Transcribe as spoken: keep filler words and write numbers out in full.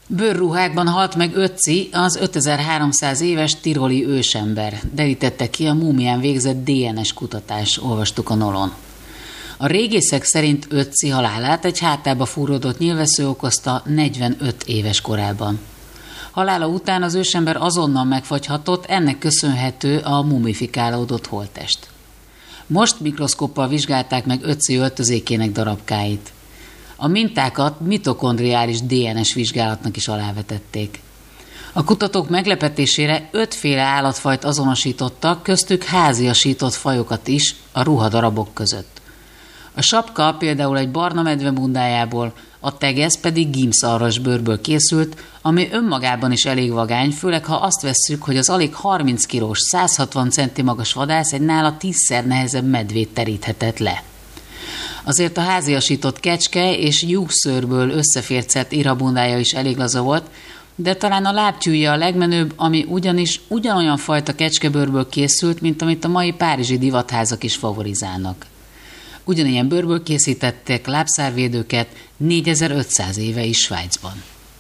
Bőrruhákban halt meg Ötzi, az ötezer-háromszáz éves tiroli ősember, derítette ki a múmián végzett dé en es kutatás, olvastuk a nolon. A régészek szerint Ötzi halálát egy hátába fúródott nyilvessző okozta negyvenöt éves korában. Halála után az ősember azonnal megfagyhatott, ennek köszönhető a mumifikálódott holttest. Most mikroszkóppal vizsgálták meg Ötzi öltözékének darabkáit. A mintákat mitokondriális dé en es vizsgálatnak is alávetették. A kutatók meglepetésére ötféle állatfajt azonosítottak, köztük háziasított fajokat is a ruhadarabok között. A sapka például egy barna medve bundájából, a tegesz pedig gímszarvas bőrből készült, ami önmagában is elég vagány, főleg ha azt vesszük, hogy az alig harminc kilós, száz hatvan centi magas vadász egy nála tízszer nehezebb medvét teríthetett le. Azért a háziasított kecske és juhszőrből összefércelt irabundája is elég laza volt, de talán a lábtyúja a legmenőbb, ami ugyanis ugyanolyan fajta kecskebőrből készült, mint amit a mai párizsi divatházak is favorizálnak. Ugyanilyen bőrből készítettek lábszárvédőket négyezer-ötszáz éve is Svájcban.